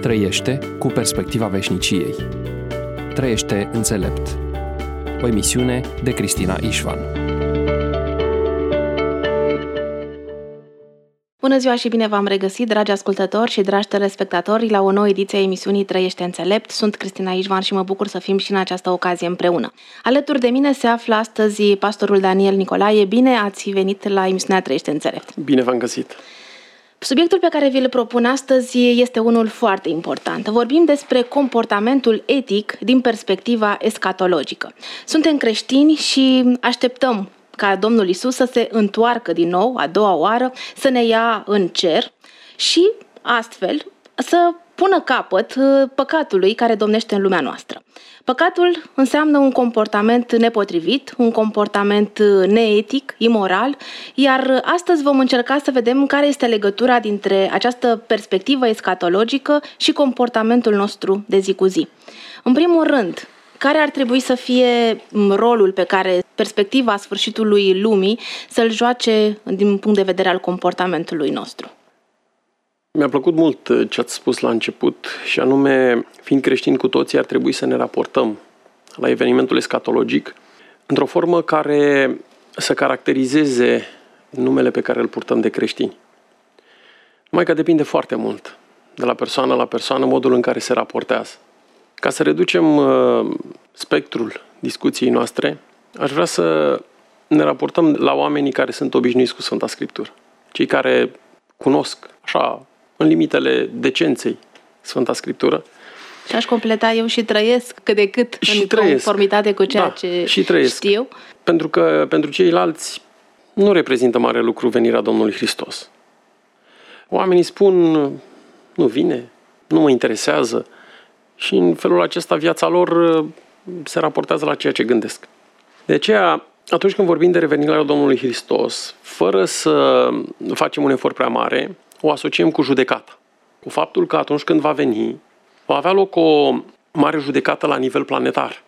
Trăiește cu perspectiva veșniciei. Trăiește înțelept. O emisiune de Cristina Ișvan. Bună ziua și bine v-am regăsit, dragi ascultători și dragi telespectatori, la o nouă ediție a emisiunii Trăiește înțelept. Sunt Cristina Ișvan și mă bucur să fim și în această ocazie împreună. Alături de mine se află astăzi pastorul Daniel Nicolae. Bine ați venit la emisiunea Trăiește înțelept. Bine v-am găsit. Subiectul pe care vi-l propun astăzi este unul foarte important. Vorbim despre comportamentul etic din perspectiva escatologică. Suntem creștini și așteptăm ca Domnul Iisus să se întoarcă din nou, a doua oară, să ne ia în cer și astfel să pună capăt păcatului care domnește în lumea noastră. Păcatul înseamnă un comportament nepotrivit, un comportament neetic, imoral, iar astăzi vom încerca să vedem care este legătura dintre această perspectivă escatologică și comportamentul nostru de zi cu zi. În primul rând, care ar trebui să fie rolul pe care perspectiva sfârșitului lumii să-l joace din punct de vedere al comportamentului nostru? Mi-a plăcut mult ce ați spus la început și anume, fiind creștini cu toții, ar trebui să ne raportăm la evenimentul escatologic într-o formă care să caracterizeze numele pe care îl purtăm de creștini. Numai că depinde foarte mult de la persoană la persoană modul în care se raportează. Ca să reducem spectrul discuției noastre, aș vrea să ne raportăm la oamenii care sunt obișnuiți cu Sfânta Scriptură. Cei care cunosc, așa, în limitele decenței, Sfânta Scriptură. Și aș completa, eu și trăiesc cât de cât în conformitate cu ceea ce știu. Pentru că pentru ceilalți nu reprezintă mare lucru venirea Domnului Hristos. Oamenii spun, nu vine, nu mă interesează și în felul acesta viața lor se raportează la ceea ce gândesc. De aceea, atunci când vorbim de revenirea Domnului Hristos, fără să facem un efort prea mare, o asociem cu judecata. Cu faptul că atunci când va veni, va avea loc o mare judecată la nivel planetar.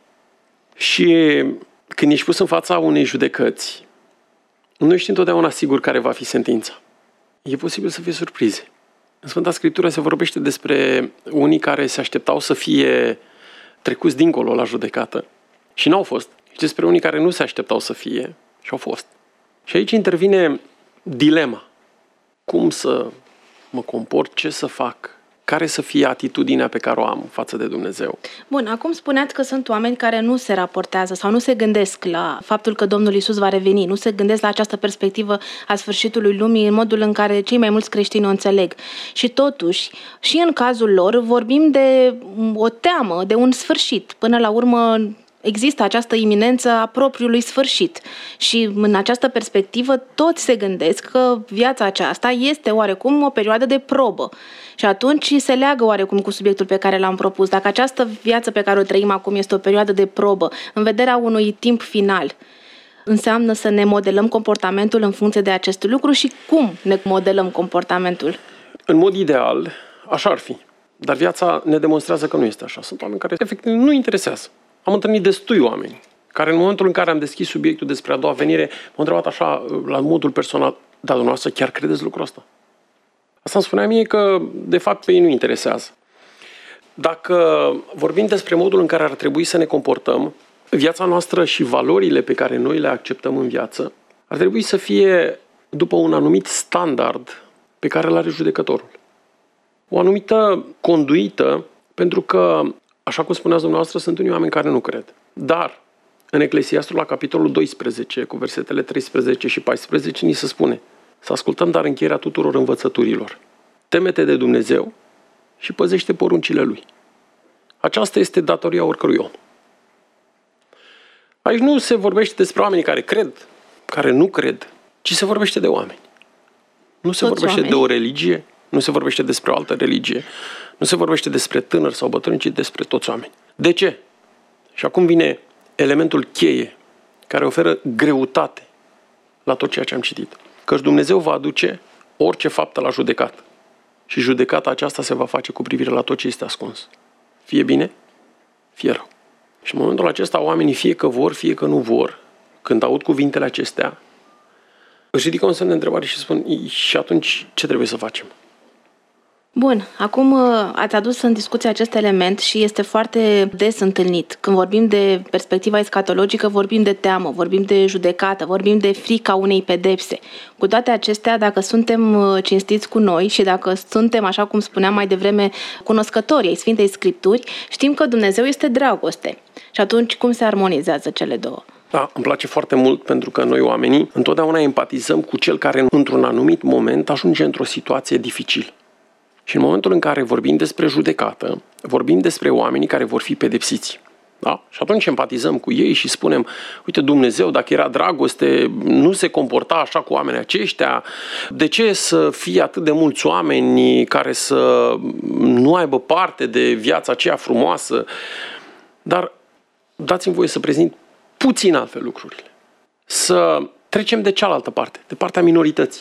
Și când ești pus în fața unei judecăți, nu ești întotdeauna sigur care va fi sentința. E posibil să fie surprize. În Sfânta Scriptură se vorbește despre unii care se așteptau să fie trecuți dincolo la judecată și n-au fost. Și despre unii care nu se așteptau să fie și au fost. Și aici intervine dilema. Cum să mă comport, ce să fac, care să fie atitudinea pe care o am față de Dumnezeu. Bun, acum spuneați că sunt oameni care nu se raportează sau nu se gândesc la faptul că Domnul Iisus va reveni, nu se gândesc la această perspectivă a sfârșitului lumii în modul în care cei mai mulți creștini o înțeleg. Și totuși, și în cazul lor, vorbim de o teamă, de un sfârșit. Până la urmă, există această iminență a propriului sfârșit și în această perspectivă toți se gândesc că viața aceasta este oarecum o perioadă de probă și atunci se leagă oarecum cu subiectul pe care l-am propus. Dacă această viață pe care o trăim acum este o perioadă de probă în vederea unui timp final, înseamnă să ne modelăm comportamentul în funcție de acest lucru și cum ne modelăm comportamentul? În mod ideal, așa ar fi, dar viața ne demonstrează că nu este așa. Sunt oameni care efectiv nu interesează. Am întâlnit destui oameni care în momentul în care am deschis subiectul despre a doua venire m-au întrebat așa, la modul personal, dar dumneavoastră chiar credeți lucrul ăsta? Asta îmi spunea mie că de fapt pe ei nu interesează. Dacă vorbim despre modul în care ar trebui să ne comportăm, viața noastră și valorile pe care noi le acceptăm în viață ar trebui să fie după un anumit standard pe care îl are judecătorul. O anumită conduită, pentru că așa cum spuneați dumneavoastră, sunt unii oameni care nu cred. Dar, în Eclesiastul, la capitolul 12, cu versetele 13 și 14, ni se spune să ascultăm dar încheierea tuturor învățăturilor. Teme-te de Dumnezeu și păzește poruncile Lui. Aceasta este datoria oricărui om. Aici nu se vorbește despre oamenii care cred, care nu cred, ci se vorbește de oameni. Nu se vorbește de o religie, nu se vorbește despre o altă religie, nu se vorbește despre tânări sau bătrâni, ci despre toți oameni. De ce? Și acum vine elementul cheie care oferă greutate la tot ceea ce am citit. Căci Dumnezeu va aduce orice faptă la judecată. Și judecata aceasta se va face cu privire la tot ce este ascuns. Fie bine, fie rău. Și în momentul acesta oamenii fie că vor, fie că nu vor, când aud cuvintele acestea, își ridică un semn de întrebare și spun, și atunci ce trebuie să facem? Bun, acum ați adus în discuție acest element și este foarte des întâlnit. Când vorbim de perspectiva escatologică, vorbim de teamă, vorbim de judecată, vorbim de frica unei pedepse. Cu toate acestea, dacă suntem cinstiți cu noi și dacă suntem, așa cum spuneam mai devreme, cunoscători ai Sfintei Scripturi, știm că Dumnezeu este dragoste. Și atunci cum se armonizează cele două? Da, îmi place foarte mult pentru că noi oamenii întotdeauna empatizăm cu cel care într-un anumit moment ajunge într-o situație dificilă. Și în momentul în care vorbim despre judecată, vorbim despre oamenii care vor fi pedepsiți. Da? Și atunci empatizăm cu ei și spunem, uite, Dumnezeu, dacă era dragoste, nu se comporta așa cu oamenii aceștia. De ce să fie atât de mulți oameni care să nu aibă parte de viața aceea frumoasă? Dar dați-mi voie să prezint puțin altfel lucrurile. Să trecem de cealaltă parte, de partea minorității,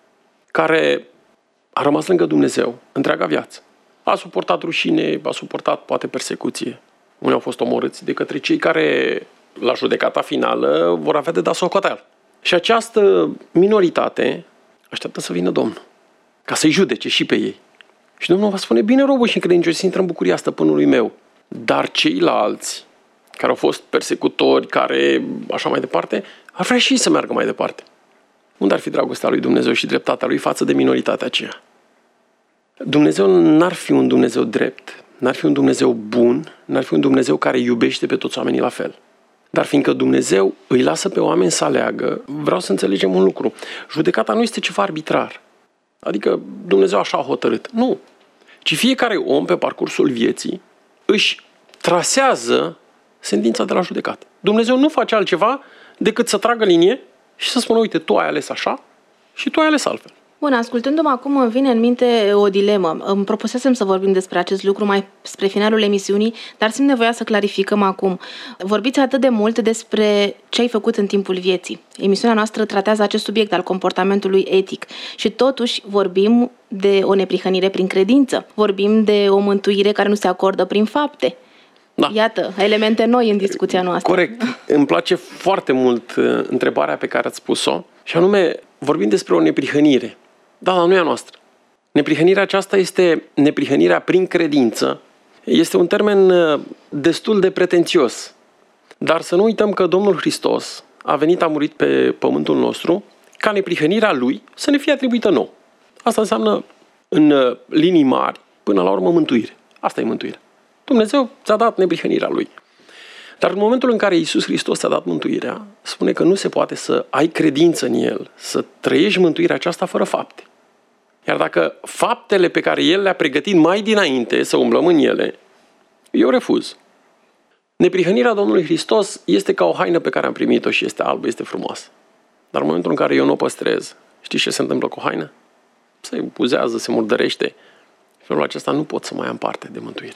care a rămas lângă Dumnezeu întreaga viață. A suportat rușine, a suportat poate persecuție. Unii au fost omorâți de către cei care, la judecata finală, vor avea de dat socoteală. Și această minoritate așteaptă să vină Domnul, ca să-i judece și pe ei. Și Domnul va spune, bine, robă și credincioși, intră în bucuria stăpânului meu. Dar ceilalți, care au fost persecutori, care așa mai departe, ar vrea și să meargă mai departe. Unde ar fi dragostea lui Dumnezeu și dreptatea lui față de minoritatea aceea? Dumnezeu n-ar fi un Dumnezeu drept, n-ar fi un Dumnezeu bun, n-ar fi un Dumnezeu care iubește pe toți oamenii la fel. Dar fiindcă Dumnezeu îi lasă pe oameni să aleagă, vreau să înțelegem un lucru. Judecata nu este ceva arbitrar. Adică Dumnezeu așa a hotărât. Nu. Ci fiecare om pe parcursul vieții își trasează sentința de la judecată. Dumnezeu nu face altceva decât să tragă linie și să spună, uite, tu ai ales așa și tu ai ales altfel. Bun, ascultându-mă acum îmi vine în minte o dilemă. Îmi propusesem să vorbim despre acest lucru mai spre finalul emisiunii, dar simt nevoia să clarificăm acum. Vorbiți atât de mult despre ce ai făcut în timpul vieții. Emisiunea noastră tratează acest subiect al comportamentului etic și totuși vorbim de o neprihănire prin credință. Vorbim de o mântuire care nu se acordă prin fapte. Da. Iată, elemente noi în discuția noastră. Corect. Îmi place foarte mult întrebarea pe care ați spus-o și anume, vorbim despre o neprihănire. Da, dar nu e a noastră. Neprihănirea aceasta este neprihănirea prin credință. Este un termen destul de pretențios. Dar să nu uităm că Domnul Hristos a venit, a murit pe pământul nostru ca neprihănirea Lui să ne fie atribuită nouă. Asta înseamnă, în linii mari, până la urmă, mântuire. Asta e mântuirea. Dumnezeu ți-a dat neprihănirea Lui. Dar în momentul în care Iisus Hristos ți-a dat mântuirea, spune că nu se poate să ai credință în El, să trăiești mântuirea aceasta fără fapte. Iar dacă faptele pe care El le-a pregătit mai dinainte să umblăm în ele, eu refuz. Neprihănirea Domnului Hristos este ca o haină pe care am primit-o și este albă, este frumoasă. Dar în momentul în care eu nu o păstrez, știți ce se întâmplă cu o haină? Se uzează, se murdărește. În felul acesta nu pot să mai am parte de mântuire.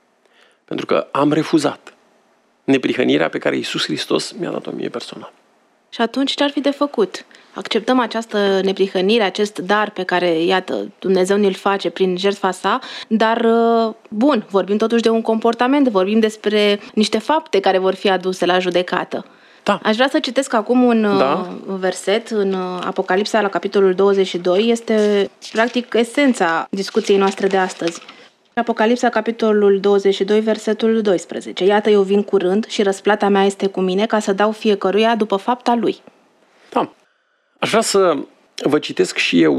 Pentru că am refuzat neprihănirea pe care Iisus Hristos mi-a dat-o mie personal. Și atunci ce ar fi de făcut? Acceptăm această neprihănire, acest dar pe care, iată, Dumnezeu ne-l face prin jertfa sa, dar, bun, vorbim totuși de un comportament, vorbim despre niște fapte care vor fi aduse la judecată. Da. Aș vrea să citesc acum un verset în Apocalipsa, la capitolul 22, este practic esența discuției noastre de astăzi. Apocalipsa, capitolul 22, versetul 12. Iată, eu vin curând și răsplata mea este cu mine ca să dau fiecăruia după fapta lui. Da. Aș vrea să vă citesc și eu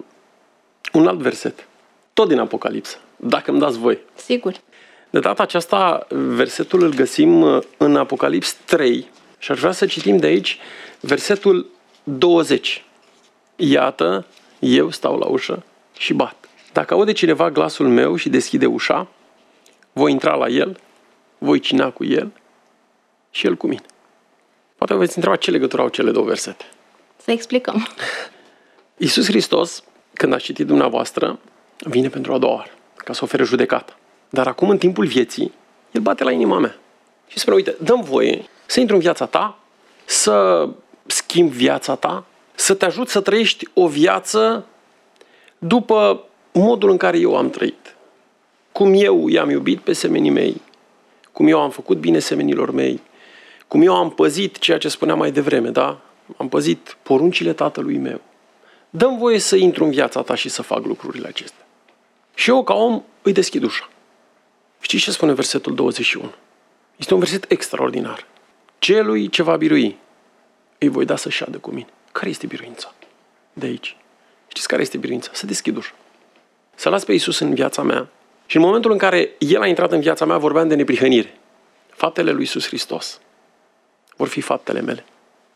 un alt verset, tot din Apocalipsa, dacă îmi dați voi. Sigur. De data aceasta, versetul îl găsim în Apocalips 3 și aș vrea să citim de aici versetul 20. Iată, eu stau la ușă și bat. Dacă aude cineva glasul meu și deschide ușa, voi intra la el, voi cina cu el și el cu mine. Poate vă veți întreba ce legătură au cele două versete. Să explicăm. Iisus Hristos, când a citit dumneavoastră, vine pentru a doua oară, ca să ofere judecată. Dar acum, în timpul vieții, El bate la inima mea și spune, uite, dă-mi voie să intru în viața ta, să schimb viața ta, să te ajut să trăiești o viață după modul în care eu am trăit. Cum eu i-am iubit pe semenii mei, cum eu am făcut bine semenilor mei, cum eu am păzit ceea ce spuneam mai devreme, da? Am păzit poruncile tatălui meu. Dă-mi voie să intru în viața ta și să fac lucrurile acestea. Și eu, ca om, îi deschid ușa. Știți ce spune versetul 21? Este un verset extraordinar. Celui ce va birui, îi voi da să șadă cu mine. Care este biruința? De aici. Știți care este biruința? Să deschid ușa. Să las pe Iisus în viața mea. Și în momentul în care El a intrat în viața mea, vorbeam de neprihănire. Faptele lui Iisus Hristos vor fi faptele mele.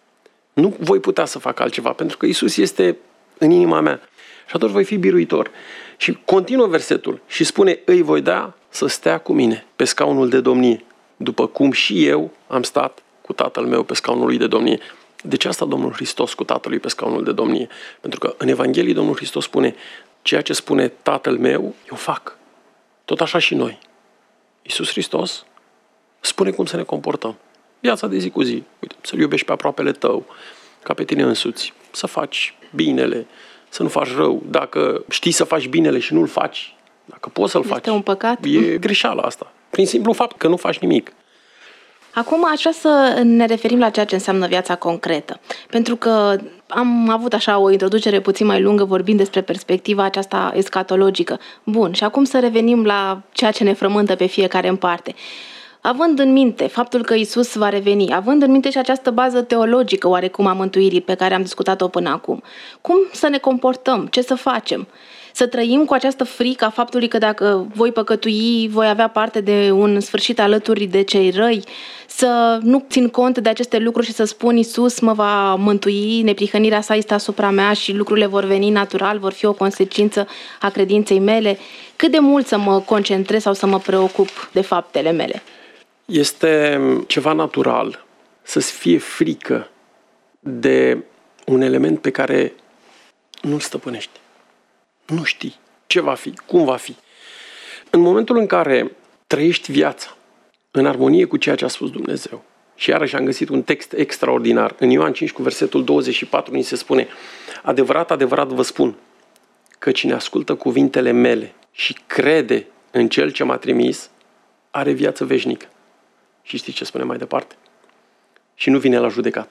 Nu voi putea să fac altceva, pentru că Iisus este în inima mea. Și atunci voi fi biruitor. Și continuă versetul și spune, îi voi da să stea cu mine pe scaunul de domnie, după cum și eu am stat cu Tatăl meu pe scaunul lui de domnie. De ce a stat Domnul Hristos cu Tatălui pe scaunul de domnie? Pentru că în Evanghelie Domnul Hristos spune, ceea ce spune Tatăl meu, eu fac. Tot așa și noi. Iisus Hristos spune cum să ne comportăm. Viața de zi cu zi. Uite, să-L iubești pe aproapele tău, ca pe tine însuți. Să faci binele, să nu faci rău. Dacă știi să faci binele și nu-l faci, dacă poți să-l faci, este un păcat. E greșeala asta. Prin simplu fapt că nu faci nimic. Acum aș vrea să ne referim la ceea ce înseamnă viața concretă. Pentru că am avut așa o introducere puțin mai lungă vorbind despre perspectiva aceasta escatologică. Bun, și acum să revenim la ceea ce ne frământă pe fiecare în parte. Având în minte faptul că Iisus va reveni, având în minte și această bază teologică oarecum a mântuirii pe care am discutat-o până acum, cum să ne comportăm? Ce să facem? Să trăim cu această frică a faptului că dacă voi păcătui, voi avea parte de un sfârșit alături de cei răi, să nu țin cont de aceste lucruri și să spun Iisus mă va mântui, neprihănirea sa este asupra mea și lucrurile vor veni natural, vor fi o consecință a credinței mele. Cât de mult să mă concentrez sau să mă preocup de faptele mele? Este ceva natural să-ți fie frică de un element pe care nu-l stăpânești. Nu știi ce va fi, cum va fi. În momentul în care trăiești viața în armonie cu ceea ce a spus Dumnezeu, și iarăși am găsit un text extraordinar, în Ioan 5 cu versetul 24 ni se spune, adevărat, adevărat vă spun, că cine ascultă cuvintele mele și crede în Cel ce m-a trimis, are viață veșnică. Și știți ce spune mai departe? Și nu vine la judecată.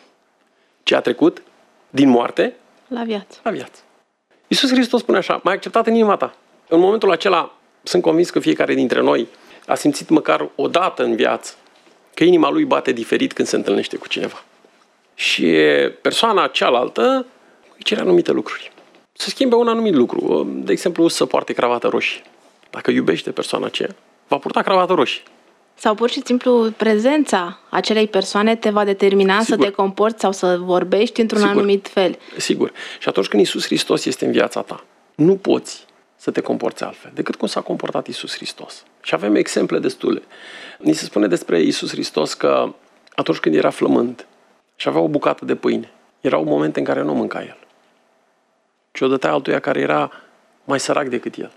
Ce a trecut din moarte la viață. La viață. Iisus Hristos spune așa, m-ai acceptat în inima ta. În momentul acela sunt convins că fiecare dintre noi a simțit măcar o dată în viață că inima lui bate diferit când se întâlnește cu cineva. Și persoana cealaltă îi cere anumite lucruri. Să schimbe un anumit lucru. De exemplu, să poarte cravată roșie. Dacă iubește persoana aceea, va purta cravată roșie. Sau pur și simplu prezența acelei persoane te va determina să te comporți sau să vorbești într-un anumit fel. Sigur. Și atunci când Iisus Hristos este în viața ta, nu poți să te comporți altfel decât cum s-a comportat Iisus Hristos. Și avem exemple destule. Ni se spune despre Iisus Hristos că atunci când era flămând și avea o bucată de pâine, erau momente în care nu mânca el. Și o dătea altuia care era mai sărac decât el.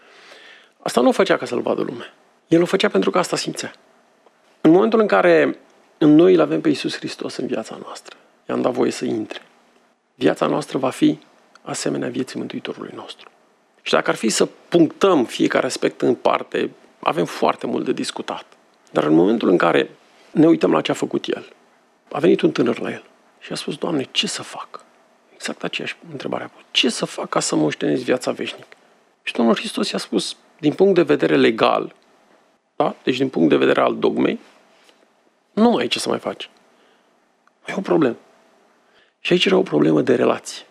Asta nu o făcea ca să-l vadă lumea. El o făcea pentru că asta simțea. În momentul în care noi îl avem pe Iisus Hristos în viața noastră, i-am dat voie să intre, viața noastră va fi asemenea vieții Mântuitorului nostru. Și dacă ar fi să punctăm fiecare aspect în parte, avem foarte mult de discutat. Dar în momentul în care ne uităm la ce a făcut El, a venit un tânăr la El și a spus, Doamne, ce să fac? Exact aceeași întrebare a pus. Ce să fac ca să moștenesc viața veșnică? Și Domnul Hristos i-a spus, din punct de vedere legal, da? Deci din punct de vedere al dogmei, nu mai ai ce să mai faci. E o problemă. Și aici era o problemă de relație.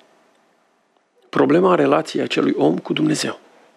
Problema relației acelui om cu Dumnezeu.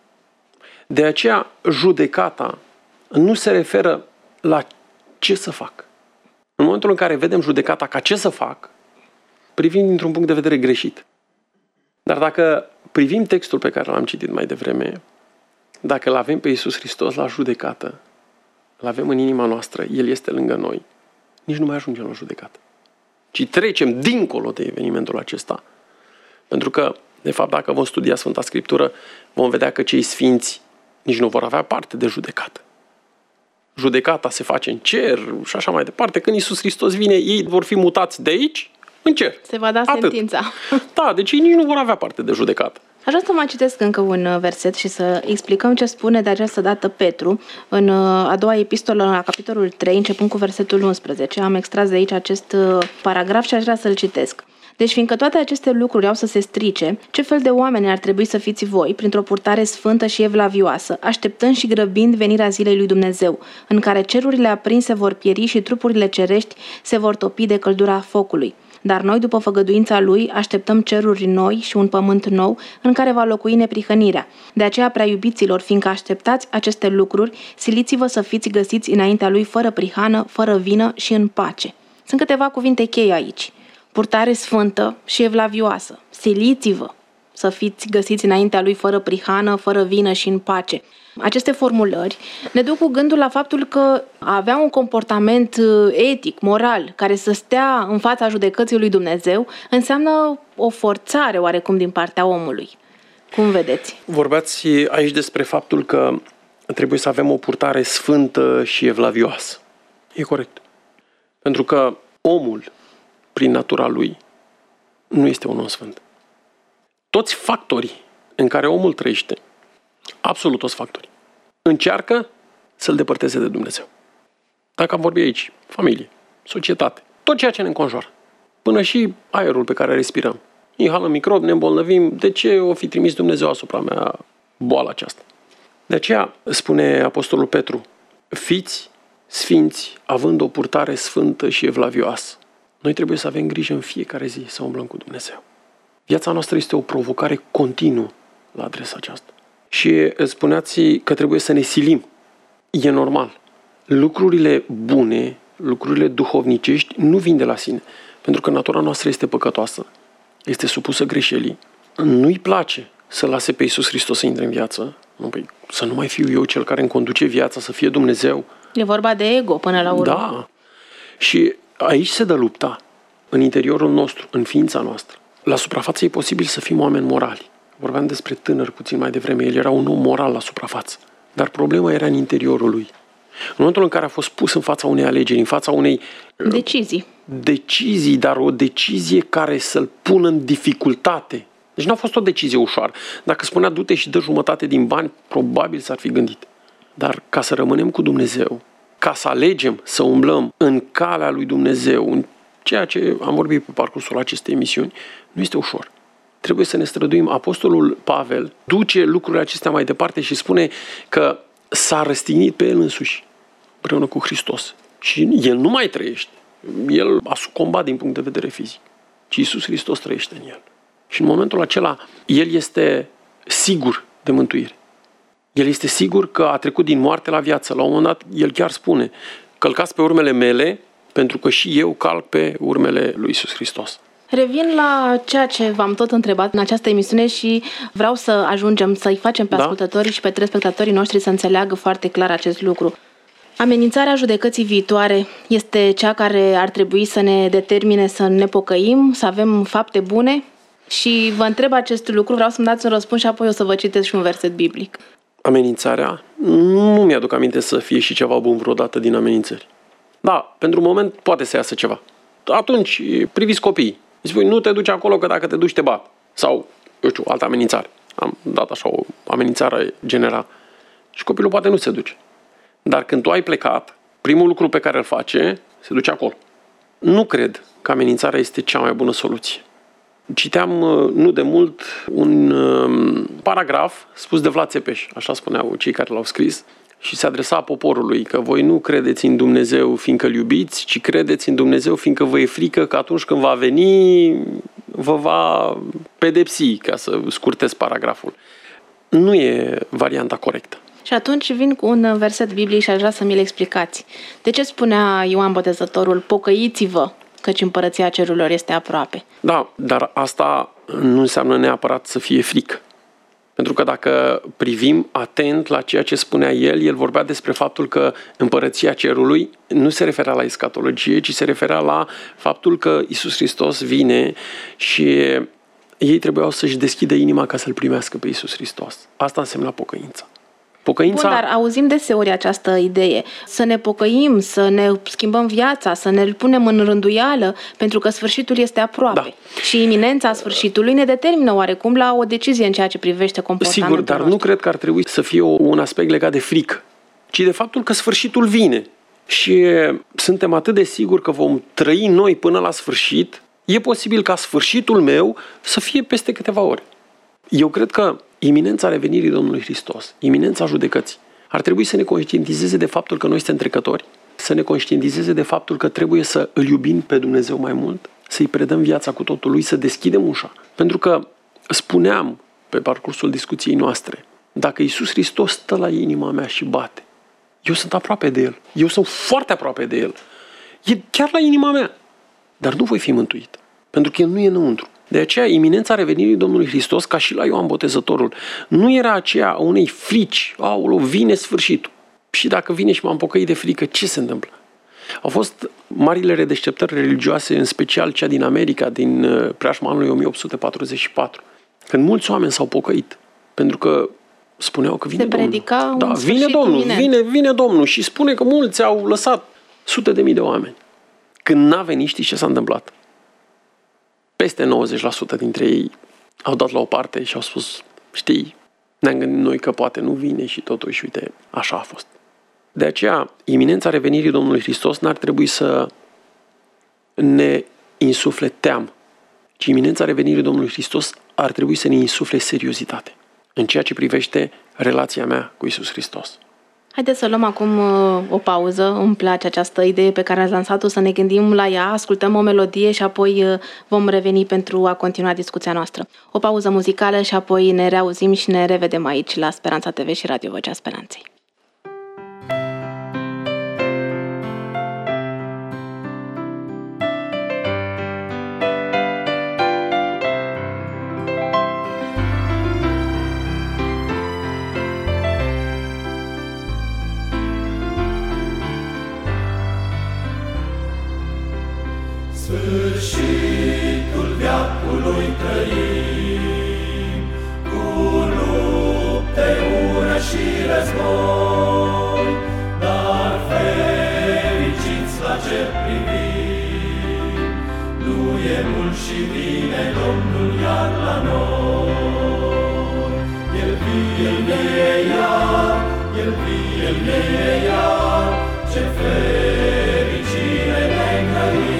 De aceea, judecata nu se referă la ce să fac. În momentul în care vedem judecata ca ce să fac, privim dintr-un punct de vedere greșit. Dar dacă privim textul pe care l-am citit mai devreme, dacă îl avem pe Iisus Hristos la judecată, îl avem în inima noastră, El este lângă noi, nici nu mai ajungem la judecată. Ci trecem dincolo de evenimentul acesta. Pentru că, de fapt, dacă vom studia Sfânta Scriptură, vom vedea că cei sfinți nici nu vor avea parte de judecată. Judecata se face în cer și așa mai departe. Când Iisus Hristos vine, ei vor fi mutați de aici în cer. Se va da sentința. Da, deci ei nici nu vor avea parte de judecată. Aș vrea să mai citesc încă un verset și să explicăm ce spune de această dată Petru în a doua epistolă, la capitolul 3, începând cu versetul 11. Am extras de aici acest paragraf și aș vrea să-l citesc. Deci, fiindcă toate aceste lucruri au să se strice, ce fel de oameni ar trebui să fiți voi, printr-o purtare sfântă și evlavioasă, așteptând și grăbind venirea zilei lui Dumnezeu, în care cerurile aprinse vor pieri și trupurile cerești se vor topi de căldura focului. Dar noi, după făgăduința Lui, așteptăm ceruri noi și un pământ nou, în care va locui neprihănirea. De aceea, prea iubiților, fiindcă așteptați aceste lucruri, siliți-vă să fiți găsiți înaintea Lui fără prihană, fără vină și în pace. Sunt câteva cuvinte cheie aici. Purtare sfântă și evlavioasă. Siliți-vă să fiți găsiți înaintea Lui fără prihană, fără vină și în pace. Aceste formulări ne duc cu gândul la faptul că a avea un comportament etic, moral, care să stea în fața judecății lui Dumnezeu, înseamnă o forțare oarecum din partea omului. Cum vedeți? Vorbeați aici despre faptul că trebuie să avem o purtare sfântă și evlavioasă. E corect. Pentru că omul, prin natura lui, nu este un om sfânt. Toți factorii în care omul trăiește, absolut toți factorii, încearcă să-l depărteze de Dumnezeu. Dacă am vorbit aici, familie, societate, tot ceea ce ne înconjoară, până și aerul pe care respirăm. Inhalăm microbi, ne îmbolnăvim, de ce o fi trimis Dumnezeu asupra mea boala aceasta? De aceea spune Apostolul Petru, fiți sfinți, având o purtare sfântă și evlavioasă. Noi trebuie să avem grijă în fiecare zi să umblăm cu Dumnezeu. Viața noastră este o provocare continuă la adresa aceasta. Și spuneați că trebuie să ne silim. E normal. Lucrurile bune, lucrurile duhovnicești nu vin de la sine. Pentru că natura noastră este păcătoasă, este supusă greșelii. Nu-i place să lase pe Iisus Hristos să intre în viață. Să nu mai fiu eu cel care îmi conduce viața, să fie Dumnezeu. E vorba de ego până la urmă. Da. Și aici se dă lupta, în interiorul nostru, în ființa noastră. La suprafață e posibil să fim oameni morali. Vorbeam despre tânăr puțin mai devreme, el era un om moral la suprafață. Dar problema era în interiorul lui. În momentul în care a fost pus în fața unei alegeri, în fața unei decizii, dar o decizie care să-l pună în dificultate. Deci nu a fost o decizie ușoară. Dacă spunea du-te și dă jumătate din bani, probabil s-ar fi gândit. Dar ca să rămânem cu Dumnezeu, ca să alegem să umblăm în calea lui Dumnezeu, în ceea ce am vorbit pe parcursul acestei emisiuni, nu este ușor. Trebuie să ne străduim. Apostolul Pavel duce lucrurile acestea mai departe și spune că s-a răstignit pe el însuși împreună cu Hristos. Și el nu mai trăiește. El a sucombat din punct de vedere fizic. Ci Iisus Hristos trăiește în el. Și în momentul acela, el este sigur de mântuire. El este sigur că a trecut din moarte la viață. La un moment dat, el chiar spune, călcați pe urmele mele, pentru că și eu calc pe urmele lui Iisus Hristos. Revin la ceea ce v-am tot întrebat în această emisiune și vreau să ajungem să-i facem pe ascultătorii și pe telespectatorii noștri să înțeleagă foarte clar acest lucru. Amenințarea judecății viitoare este cea care ar trebui să ne determine să ne pocăim, să avem fapte bune? Și vă întreb acest lucru, vreau să-mi dați un răspuns și apoi o să vă citesc și un verset biblic. Amenințarea? Nu mi-aduc aminte să fie și ceva bun vreodată din amenințări. Da, pentru un moment poate să iasă ceva. Atunci priviți copiii. Îi spui, nu te duci acolo că dacă te duci te bat. Sau, eu știu, altă amenințare. Am dat așa o amenințare generală. Și copilul poate nu se duce. Dar când tu ai plecat, primul lucru pe care îl face, se duce acolo. Nu cred că amenințarea este cea mai bună soluție. Citeam nu de mult un paragraf spus de Vlad Țepeș, așa spuneau cei care l-au scris, și se adresa poporului că voi nu credeți în Dumnezeu fiindcă îl iubiți, ci credeți în Dumnezeu fiindcă vă e frică că atunci când va veni, vă va pedepsi, ca să scurtez paragraful. Nu e varianta corectă. Și atunci vin cu un verset biblic și aș vrea să mi-l explicați. De ce spunea Ioan Botezătorul, pocăiți-vă, căci împărăția cerurilor este aproape? Da, dar asta nu înseamnă neapărat să fie frică. Pentru că dacă privim atent la ceea ce spunea el vorbea despre faptul că împărăția cerului nu se referea la escatologie, ci se referea la faptul că Iisus Hristos vine și ei trebuiau să-și deschidă inima ca să-L primească pe Iisus Hristos. Asta însemna pocăința. Bun, dar auzim deseori această idee. Să ne pocăim, să ne schimbăm viața, să ne punem în rânduială, pentru că sfârșitul este aproape. Da. Și iminența sfârșitului ne determină oarecum la o decizie în ceea ce privește comportamentul nostru. Sigur, dar nostru. Nu cred că ar trebui să fie un aspect legat de frică, ci de faptul că sfârșitul vine. Și suntem atât de siguri că vom trăi noi până la sfârșit, E posibil ca sfârșitul meu să fie peste câteva ore. Eu cred că iminența revenirii Domnului Hristos, iminența judecății, ar trebui să ne conștientizeze de faptul că noi suntem trecători, să ne conștientizeze de faptul că trebuie să îl iubim pe Dumnezeu mai mult, să-i predăm viața cu totul lui, să deschidem ușa. Pentru că spuneam pe parcursul discuției noastre, dacă Iisus Hristos stă la inima mea și bate, eu sunt aproape de El, eu sunt foarte aproape de El, e chiar la inima mea, dar nu voi fi mântuit, pentru că El nu e înăuntru. De aceea, iminența revenirii Domnului Hristos, ca și la Ioan Botezătorul, nu era aceea a unei frici, aoleu, vine sfârșitul. Și dacă vine și m-am pocăit de frică, ce se întâmplă? Au fost marile redeșteptări religioase, în special cea din America, din preajma anului 1844, când mulți oameni s-au pocăit, pentru că spuneau că vine Domnul. Da, vine Domnul, vine Domnul și spune că mulți au lăsat sute de mii de oameni. Când n-a venit, știți ce s-a întâmplat? Peste 90% dintre ei au dat la o parte și au spus, știi, ne-am gândit noi că poate nu vine și totuși, uite, așa a fost. De aceea, iminența revenirii Domnului Hristos n-ar trebui să ne insufle teamă, ci iminența revenirii Domnului Hristos ar trebui să ne insufle seriozitate în ceea ce privește relația mea cu Iisus Hristos. Haideți să luăm acum o pauză. Îmi place această idee pe care ați lansat-o, să ne gândim la ea, ascultăm o melodie și apoi vom reveni pentru a continua discuția noastră. O pauză muzicală și apoi ne reauzim și ne revedem aici la Speranța TV și Radio Vocea Speranței. Sfârșitul veacului trăim, cu lupte, ură și război, dar fericiți la cer privim, nu e mult și vine Domnul iar la noi. El vine iar, El vine iar, ce fericire ne grăim.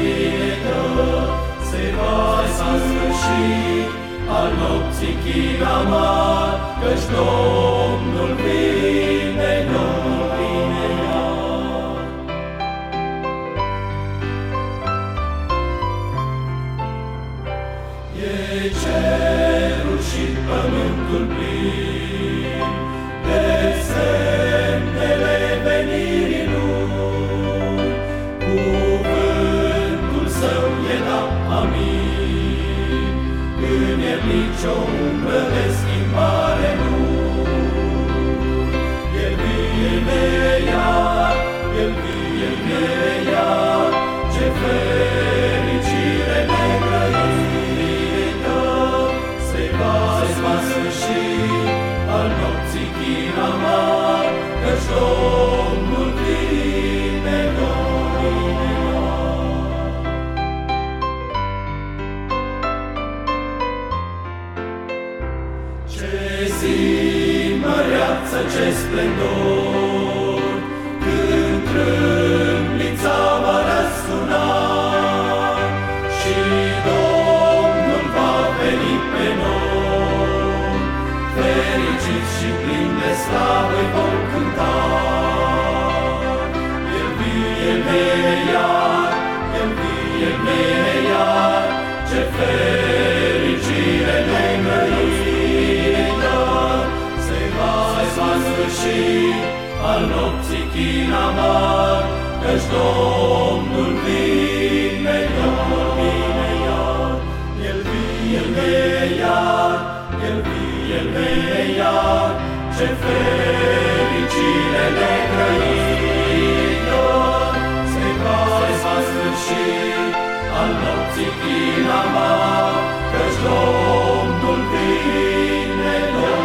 Al nopții chin amar, căci Domnul vine iar. E cerul și pământul plin de semnele venirii Lui, cuvântul Său e da, amin. Nicio umbră de schimbare nu. El vine iar, El vine iar, ce fericire ne grăită, se va sfârși al nopții chin amar, căci Domnul vine iar. Ce splendor, când trâmbița va răsuna și Domnul va veni pe noi, fericiți și plini de slavă vom cânta. El vine iar, El vine iar, ce fericire ne grăită, se va sfârși al nopții chin amar, căci Domnul vine iar. El vine iar, El vine iar, ce fericire ne grăită, se va sfârși al nopții chin amar, căci Domnul vine iar.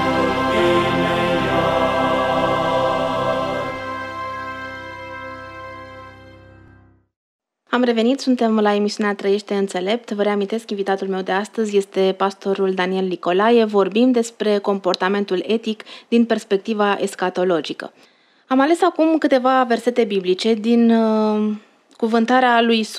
Am revenit, suntem la emisiunea Trăiește Înțelept. Vă reamintesc, invitatul meu de astăzi este pastorul Daniel Nicolae. Vorbim despre comportamentul etic din perspectiva escatologică. Am ales acum câteva versete biblice din cuvântarea lui Iisus,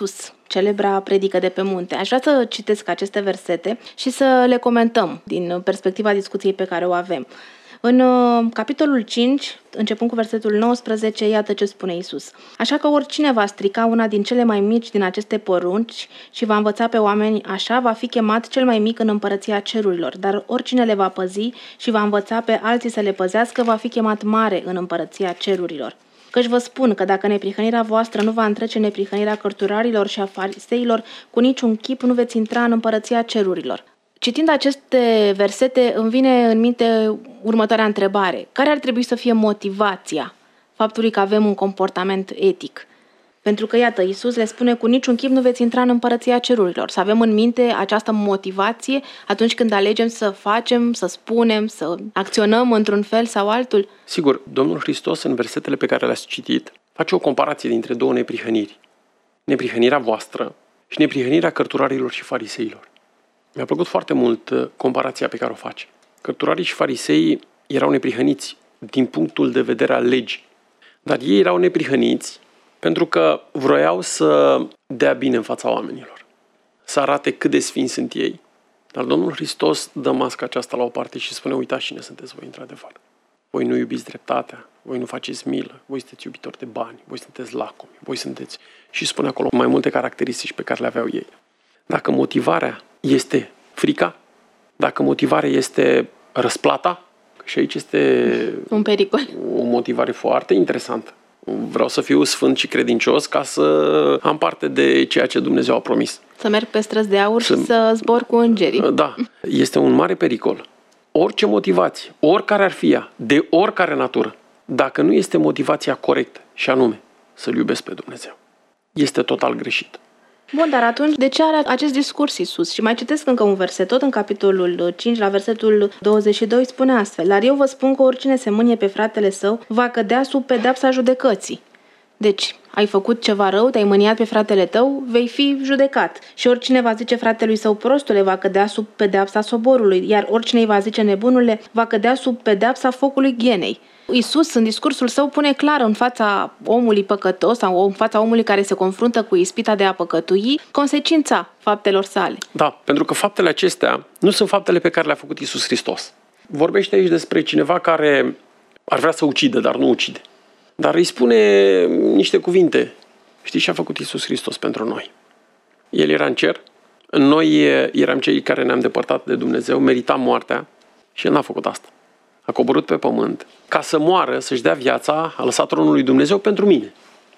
celebra predică de pe munte. Aș vrea să citesc aceste versete și să le comentăm din perspectiva discuției pe care o avem. În capitolul 5, începând cu versetul 19, iată ce spune Iisus. Așa că oricine va strica una din cele mai mici din aceste porunci și va învăța pe oameni așa, va fi chemat cel mai mic în împărăția cerurilor. Dar oricine le va păzi și va învăța pe alții să le păzească, va fi chemat mare în împărăția cerurilor. Căci vă spun că dacă neprihănirea voastră nu va întrece neprihănirea cărturarilor și a fariseilor, cu niciun chip nu veți intra în împărăția cerurilor. Citind aceste versete, îmi vine în minte următoarea întrebare. Care ar trebui să fie motivația faptului că avem un comportament etic? Pentru că, iată, Iisus le spune, cu niciun chip nu veți intra în împărăția cerurilor. Să avem în minte această motivație atunci când alegem să facem, să spunem, să acționăm într-un fel sau altul? Sigur, Domnul Hristos, în versetele pe care le-ați citit, face o comparație dintre două neprihăniri. Neprihănirea voastră și neprihănirea cărturarilor și fariseilor. Mi-a plăcut foarte mult comparația pe care o face. Cărturarii și fariseii erau neprihăniți din punctul de vedere al legii. Dar ei erau neprihăniți pentru că vroiau să dea bine în fața oamenilor. Să arate cât de sfinți sunt ei. Dar Domnul Hristos dă masca aceasta la o parte și spune, uitați cine sunteți voi într-adevăr. Voi nu iubiți dreptatea, voi nu faceți milă, voi sunteți iubitori de bani, voi sunteți lacomi, voi sunteți... Și spune acolo mai multe caracteristici pe care le aveau ei. Dacă motivarea este frica, dacă motivarea este răsplata, și aici este un pericol. O motivare foarte interesantă. Vreau să fiu sfânt și credincios ca să am parte de ceea ce Dumnezeu a promis. Să merg pe străzi de aur și să zbor cu îngerii. Da, este un mare pericol. Orice motivație, oricare ar fi ea, de oricare natură, dacă nu este motivația corectă, și anume să-L iubesc pe Dumnezeu, este total greșit. Bun, dar atunci de ce are acest discurs Iisus? Și mai citesc încă un verset, tot în capitolul 5, la versetul 22, spune astfel: Dar eu vă spun că oricine se mânie pe fratele său va cădea sub pedeapsa judecății. Deci, ai făcut ceva rău, te-ai mâniat pe fratele tău, vei fi judecat. Și oricine va zice fratelui său prostule, va cădea sub pedeapsa soborului, iar oricine îi va zice nebunule, va cădea sub pedeapsa focului ghenei. Iisus, în discursul său, pune clar în fața omului păcătos sau în fața omului care se confruntă cu ispita de a păcătui, consecința faptelor sale. Da, pentru că faptele acestea nu sunt faptele pe care le-a făcut Iisus Hristos. Vorbește aici despre cineva care ar vrea să ucidă, dar nu ucide. Dar îi spune niște cuvinte. Știți ce a făcut Iisus Hristos pentru noi? El era în cer, noi eram cei care ne-am depărtat de Dumnezeu, meritam moartea și El n-a făcut asta. A coborât pe pământ ca să moară, să-și dea viața, a lăsat tronul lui Dumnezeu pentru mine.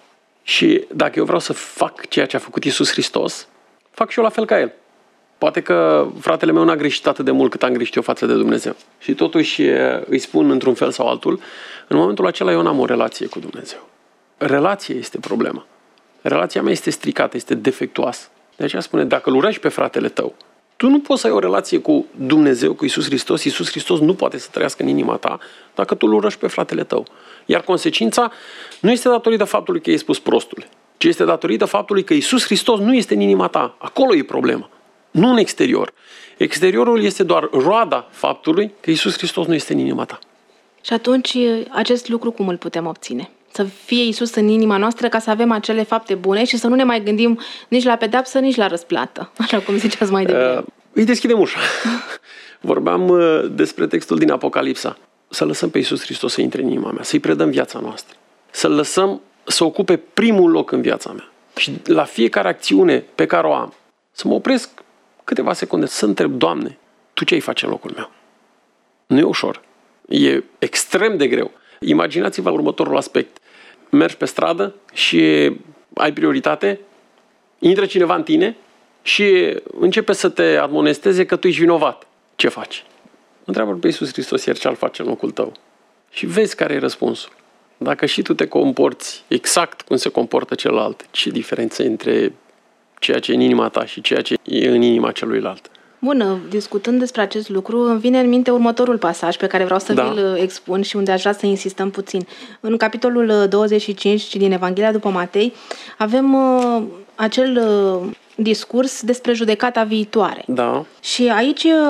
Și dacă eu vreau să fac ceea ce a făcut Iisus Hristos, fac și eu la fel ca El. Poate că fratele meu n-a greșit atât de mult cât am greșit eu față de Dumnezeu. Și totuși îi spun într-un fel sau altul, în momentul acela eu n-am o relație cu Dumnezeu. Relația este problema. Relația mea este stricată, este defectuoasă. De aceea spune, dacă îl urăști pe fratele tău, tu nu poți să ai o relație cu Dumnezeu, cu Iisus Hristos. Iisus Hristos nu poate să trăiască în inima ta dacă tu îl urăști pe fratele tău. Iar consecința nu este datorită faptului că i-ai spus prostule, ci este datorită faptului că Iisus Hristos nu este în inima ta. Acolo e problema, nu în exterior. Exteriorul este doar roada faptului că Iisus Hristos nu este în inima ta. Și atunci, acest lucru cum îl putem obține? Să fie Iisus în inima noastră ca să avem acele fapte bune și să nu ne mai gândim nici la pedeapsă, nici la răsplată, așa cum ziceați mai devreme. Îi deschidem ușa. Vorbeam despre textul din Apocalipsa. Să lăsăm pe Iisus Hristos să intre în inima mea, să-i predăm viața noastră. Să-L lăsăm să ocupe primul loc în viața mea. Și la fiecare acțiune pe care o am, să mă opresc câteva secunde, să întreb, Doamne, Tu ce ai face în locul meu? Nu e ușor. E extrem de greu. Imaginați-vă următorul aspect. Mergi pe stradă și ai prioritate, intră cineva în tine și începe să te admonesteze că tu ești vinovat. Ce faci? Întreabă pe Iisus Hristos iar ce-Al face în locul tău. Și vezi care e răspunsul. Dacă și tu te comporți exact cum se comportă celălalt, ce diferență între ceea ce e în inima ta și ceea ce e în inima celuilalt? Bun, discutând despre acest lucru, îmi vine în minte următorul pasaj pe care vreau să vi-l expun și unde aș vrea să insistăm puțin. În capitolul 25 din Evanghelia după Matei avem acel discurs despre judecata viitoare. Da. Și aici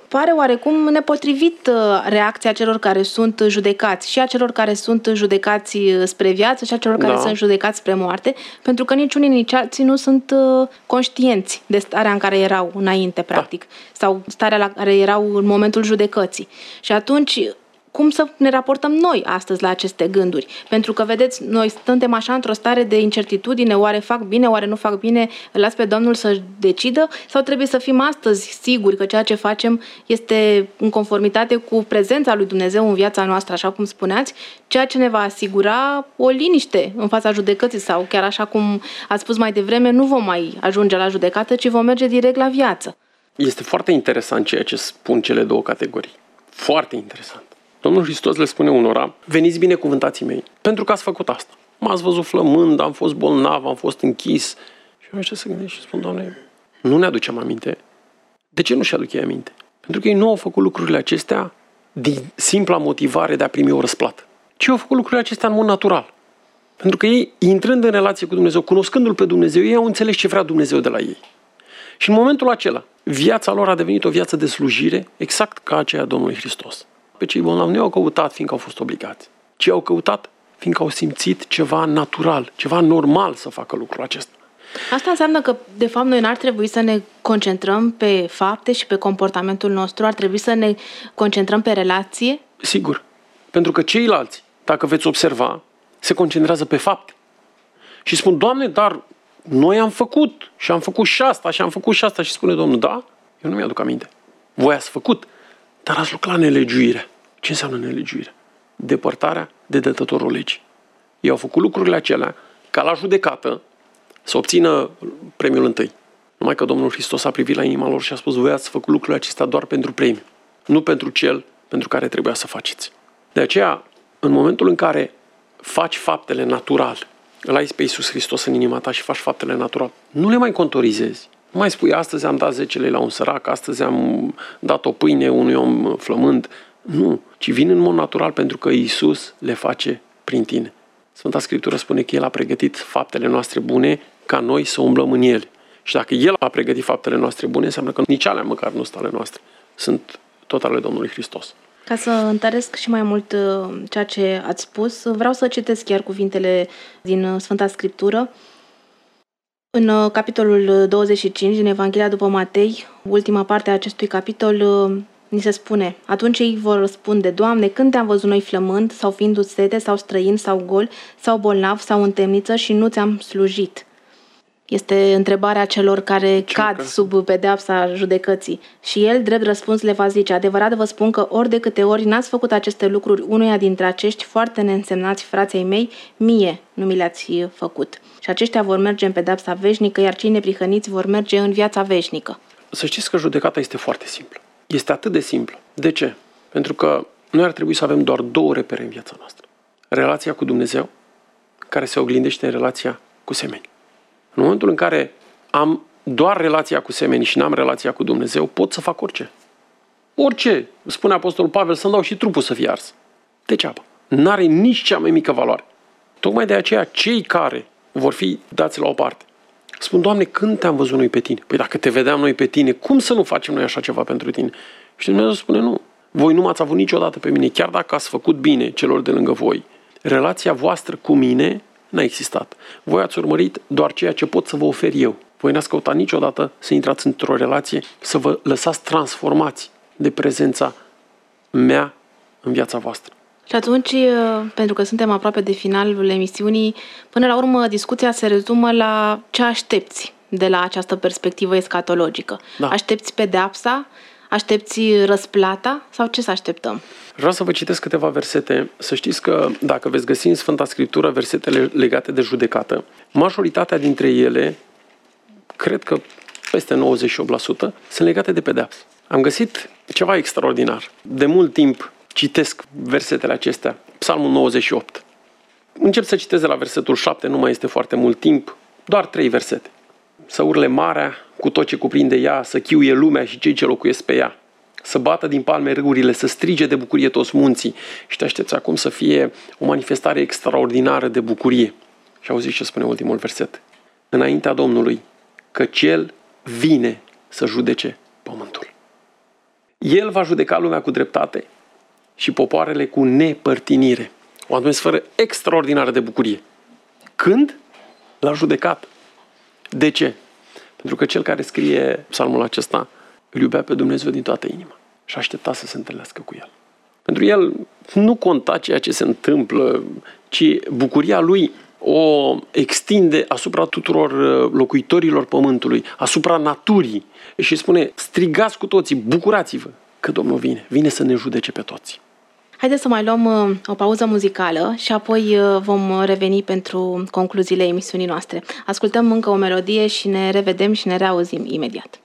pare oarecum nepotrivit reacția celor care sunt judecați și a celor care sunt judecați spre viață și a celor care sunt judecați spre moarte, pentru că nici unii nici alții nu sunt conștienți de starea în care erau înainte, practic, sau starea la care erau în momentul judecății. Și atunci, cum să ne raportăm noi astăzi la aceste gânduri? Pentru că, vedeți, noi suntem așa într-o stare de incertitudine, oare fac bine, oare nu fac bine, îl las pe Domnul să decidă, sau trebuie să fim astăzi siguri că ceea ce facem este în conformitate cu prezența lui Dumnezeu în viața noastră, așa cum spuneați, ceea ce ne va asigura o liniște în fața judecății, sau chiar așa cum ați spus mai devreme, nu vom mai ajunge la judecată, ci vom merge direct la viață. Este foarte interesant ceea ce spun cele două categorii. Foarte interesant. Domnul Hristos le spune unora, veniți binecuvântații mei, pentru că ați făcut asta. M-ați văzut flămând, am fost bolnav, am fost închis. Și eu așa să gândesc și spun, Doamne, nu ne aducem aminte. De ce nu și aduc ei aminte? Pentru că ei nu au făcut lucrurile acestea din simpla motivare de a primi o răsplată, ci au făcut lucrurile acestea în mod natural. Pentru că ei, intrând în relație cu Dumnezeu, cunoscându-L pe Dumnezeu, ei au înțeles ce vrea Dumnezeu de la ei. Și în momentul acela, viața lor a devenit o viață de slujire, exact ca aceea Domnului Hristos. Pe cei bolnavi nu au căutat fiindcă au fost obligați, ci au căutat fiindcă au simțit ceva natural, ceva normal să facă lucrul acesta. Asta înseamnă că, de fapt, noi n-ar trebui să ne concentrăm pe fapte și pe comportamentul nostru, ar trebui să ne concentrăm pe relație? Sigur, pentru că ceilalți, dacă veți observa, se concentrează pe fapte. Și spun, Doamne, dar noi am făcut și am făcut și asta și am făcut și asta. Și spune Domnul, da, eu nu mi-aduc aminte. Voi ați făcut, dar ați lucrat la nelegiuire. Ce înseamnă nelegiuire? Depărtarea de dătătorul legii. Ei au făcut lucrurile acelea ca la judecată să obțină premiul întâi. Numai că Domnul Hristos a privit la inima lor și a spus, voi ați făcut lucrurile acestea doar pentru premiu, nu pentru cel pentru care trebuia să faceți. De aceea, în momentul în care faci faptele natural, îl ai pe Iisus Hristos în inima ta și faci faptele natural, nu le mai contorizezi. Nu mai spui, astăzi am dat 10 lei la un sărac, astăzi am dat o pâine unui om flămând. Nu, ci vin în mod natural pentru că Iisus le face prin tine. Sfânta Scriptură spune că El a pregătit faptele noastre bune ca noi să umblăm în ele. Și dacă El a pregătit faptele noastre bune, înseamnă că nici alea măcar nu sunt ale noastre. Sunt tot ale Domnului Hristos. Ca să întăresc și mai mult ceea ce ați spus, vreau să citesc chiar cuvintele din Sfânta Scriptură. În capitolul 25 din Evanghelia după Matei, ultima parte a acestui capitol, ni se spune: atunci ei vor răspunde, Doamne, când te-am văzut noi flămând, sau fiindu sete, sau străin, sau gol, sau bolnav, sau în temniță și nu ți-am slujit? Este întrebarea celor care cad sub pedeapsa judecății. Și el, drept răspuns, le va zice: adevărat vă spun că ori de câte ori n-ați făcut aceste lucruri unuia dintre acești foarte neînsemnați frații mei, mie nu mi le-ați făcut. Și aceștia vor merge în pedeapsa veșnică, iar cei neprihăniți vor merge în viața veșnică. Să știți că judecata este foarte simplă. Este atât de simplă. De ce? Pentru că noi ar trebui să avem doar două repere în viața noastră. Relația cu Dumnezeu, care se oglindește în relația cu semeni. În momentul în care am doar relația cu semenii și n-am relația cu Dumnezeu, pot să fac orice. Orice, spune Apostolul Pavel, să-mi dau și trupul să fie ars. Degeaba. N-are nici cea mai mică valoare. Tocmai de aceea, cei care vor fi dați la o parte spun, Doamne, când te-am văzut noi pe tine? Păi dacă te vedeam noi pe tine, cum să nu facem noi așa ceva pentru tine? Și Dumnezeu spune, nu. Voi nu m-ați avut niciodată pe mine, chiar dacă ați făcut bine celor de lângă voi. Relația voastră cu mine n-a existat. Voi ați urmărit doar ceea ce pot să vă ofer eu. Voi n-ați căutat niciodată să intrați într-o relație, să vă lăsați transformați de prezența mea în viața voastră. Și atunci, pentru că suntem aproape de finalul emisiunii, până la urmă discuția se rezumă la ce aștepți de la această perspectivă escatologică. Da. Aștepți pedeapsa? Aștepți răsplata? Sau ce să așteptăm? Vreau să vă citesc câteva versete. Să știți că dacă veți găsi în Sfânta Scriptură versetele legate de judecată, majoritatea dintre ele, cred că peste 98%, sunt legate de pedeapsă. Am găsit ceva extraordinar. De mult timp citesc versetele acestea. Psalmul 98. Încep să citesc de la versetul 7, nu mai este foarte mult timp, doar 3 versete. Să urle marea cu tot ce cuprinde ea, să chiuie lumea și cei ce locuiesc pe ea. Să bată din palme râurile, să strige de bucurie toți munții. Și te aștepți acum să fie o manifestare extraordinară de bucurie. Și auziți ce spune ultimul verset. Înaintea Domnului, că Cel vine să judece pământul. El va judeca lumea cu dreptate și popoarele cu nepărtinire. O atmosferă extraordinară de bucurie. Când? La judecat. De ce? Pentru că cel care scrie psalmul acesta îl iubea pe Dumnezeu din toată inima și aștepta să se întâlnească cu el. Pentru el nu conta ceea ce se întâmplă, ci bucuria lui o extinde asupra tuturor locuitorilor pământului, asupra naturii. Și spune, strigați cu toții, bucurați-vă că Domnul vine să ne judece pe toți. Haideți să mai luăm o pauză muzicală și apoi vom reveni pentru concluziile emisiunii noastre. Ascultăm încă o melodie și ne revedem și ne reauzim imediat.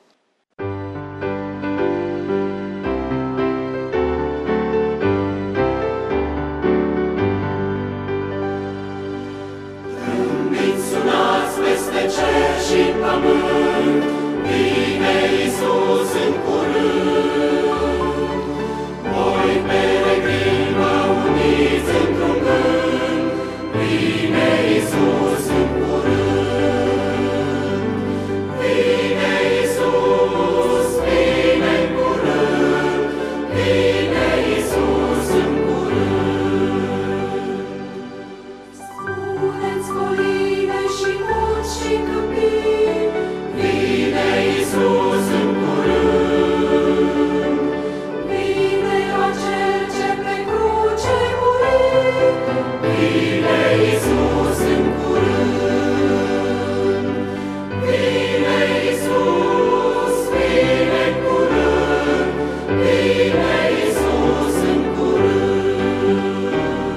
Sunați peste cer și pământ, vine Iisus în curând. Voi peregrini vă uniți într-un gând, vine Iisus în curând. Vine Iisus, vine în curând, vine Iisus în curând. Spuneți coline și munți și câmpii, vine Iisus în curând. Vine acel ce pe cruce muri, vine Iisus în curând. Vine Iisus, vine în curând, vine Iisus în curând.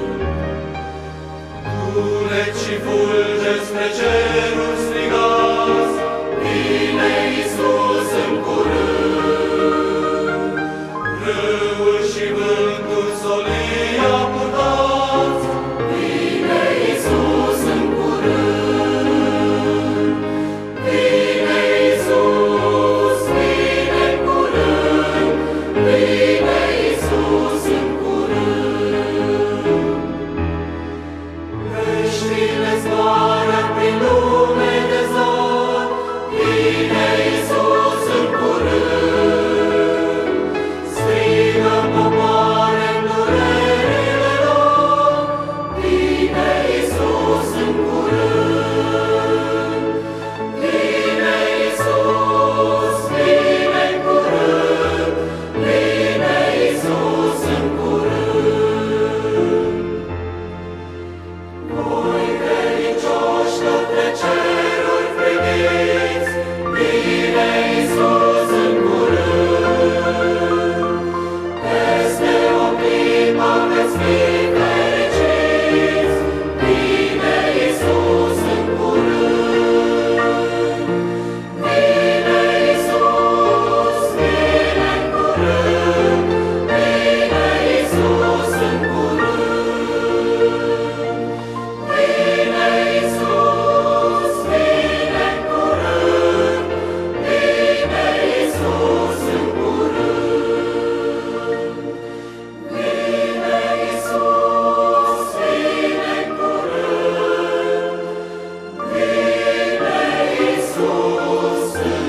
Tuneți și fulgeți spre ceruri strigați, vine Iisus în curând. Râul și vântul solia purtați, vine Iisus în curând. Vine Iisus, vine în curând, vine Iisus în curând. Veștile zboară prin lume de zor, vine Iisus în curând. Strigă popoare în durerile lor, vine Iisus în curând. Vine Iisus, vine în curând, vine Iisus în curând. Voi credincioși către ceruri priviți, vine Iisus în curând. Peste o clipă veți fi fericiți, vine Iisus în curând. Vine Iisus, vine în curând, vine Iisus în curând. Vine Iisus, vine în curând, vine Iisus în curând. Vine Iisus, vine în curând, vine Iisus în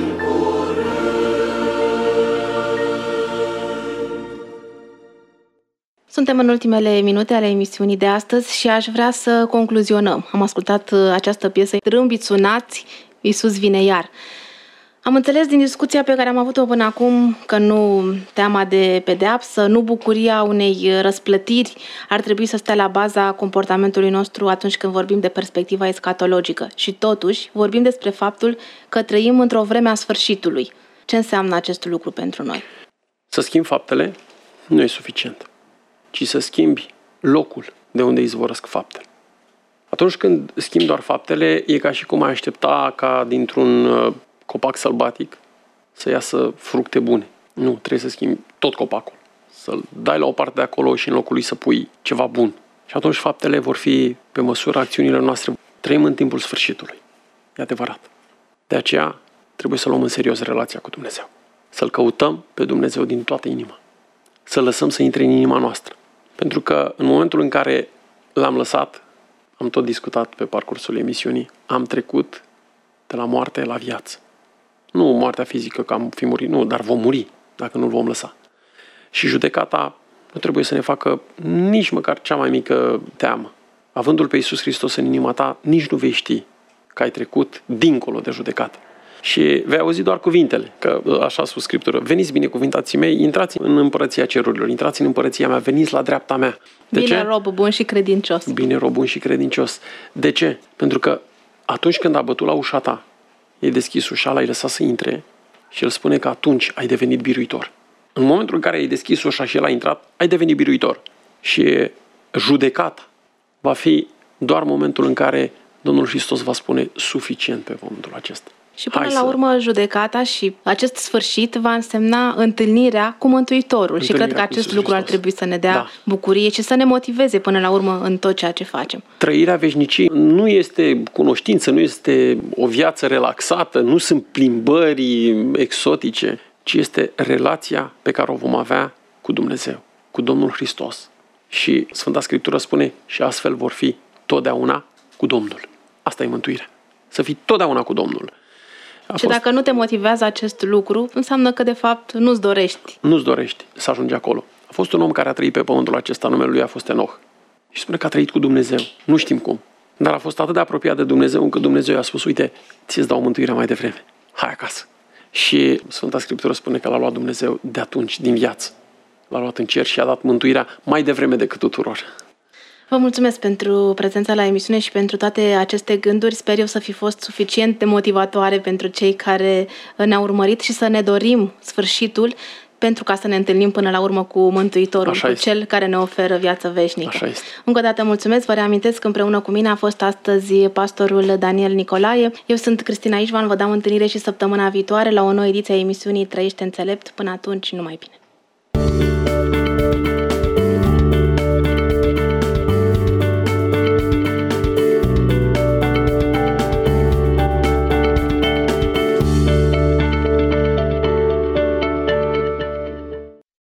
curând. Suntem în ultimele minute ale emisiunii de astăzi și aș vrea să concluzionăm. Am ascultat această piesă, Trâmbiți sunați, Iisus vine iar. Am înțeles din discuția pe care am avut-o până acum că nu teama de pedeapsă, nu bucuria unei răsplătiri ar trebui să stea la baza comportamentului nostru atunci când vorbim de perspectiva escatologică. Și totuși vorbim despre faptul că trăim într-o vreme a sfârșitului. Ce înseamnă acest lucru pentru noi? Să schimbi faptele nu e suficient, ci să schimbi locul de unde izvorăsc faptele. Atunci când schimbi doar faptele, e ca și cum ai aștepta ca dintr-un copac sălbatic să iasă fructe bune. Nu, trebuie să schimbi tot copacul. Să-l dai la o parte de acolo și în locul lui să pui ceva bun. Și atunci faptele vor fi pe măsura acțiunilor noastre. Trăim în timpul sfârșitului. E adevărat. De aceea trebuie să luăm în serios relația cu Dumnezeu. Să-L căutăm pe Dumnezeu din toată inima. Să lăsăm să intre în inima noastră. Pentru că în momentul în care l-am lăsat, am tot discutat pe parcursul emisiunii, am trecut de la moarte la viață. Nu moartea fizică, că am fi murit, nu, dar vom muri dacă nu-L vom lăsa. Și judecata nu trebuie să ne facă nici măcar cea mai mică teamă. Avându-L pe Iisus Hristos în inima ta, nici nu vei ști că ai trecut dincolo de judecată. Și vei auzi doar cuvintele, că așa a spus Scriptură: veniți binecuvântații mei, intrați în împărăția cerurilor, intrați în împărăția mea, veniți la dreapta mea. De Bine, ce? rob bun și credincios. Bine, rob bun și credincios. De ce? Pentru că atunci când a bătut la ușa ta, i-ai deschis ușa, l-ai lăsat să intre și El spune că atunci ai devenit biruitor. În momentul în care ai deschis ușa și El a intrat, ai devenit biruitor. Și judecata va fi doar momentul în care Domnul Hristos va spune: suficient pe pământul acesta. Și până la urmă, judecata și acest sfârșit va însemna întâlnirea cu Mântuitorul. Și cred că acest lucru ar trebui să ne dea bucurie și să ne motiveze până la urmă în tot ceea ce facem. Trăirea veșniciei nu este cunoștință, nu este o viață relaxată, nu sunt plimbări exotice, ci este relația pe care o vom avea cu Dumnezeu, cu Domnul Hristos. Și Sfânta Scriptură spune: și astfel vor fi totdeauna cu Domnul. Asta e mântuirea. Să fii totdeauna cu Domnul. Și dacă nu te motivează acest lucru, înseamnă că de fapt nu-ți dorești. Nu-ți dorești să ajungi acolo. A fost un om care a trăit pe pământul acesta, numele lui a fost Enoch. Și spune că a trăit cu Dumnezeu. Nu știm cum. Dar a fost atât de apropiat de Dumnezeu încât Dumnezeu i-a spus: uite, ți-ți dau mântuirea mai devreme. Hai acasă. Și Sfânta Scriptură spune că l-a luat Dumnezeu de atunci, din viață. L-a luat în cer și a dat mântuirea mai devreme decât tuturor. Vă mulțumesc pentru prezența la emisiune și pentru toate aceste gânduri. Sper eu să fi fost suficient de motivatoare pentru cei care ne-au urmărit și să ne dorim sfârșitul, pentru ca să ne întâlnim până la urmă cu Mântuitorul, cu Cel care ne oferă viață veșnică. Așa este. Încă o dată mulțumesc, vă reamintesc că împreună cu mine a fost astăzi pastorul Daniel Nicolae. Eu sunt Cristina Ișvan, vă dau întâlnire și săptămâna viitoare la o nouă ediție a emisiunii Trăiește înțelept. Până atunci, numai bine!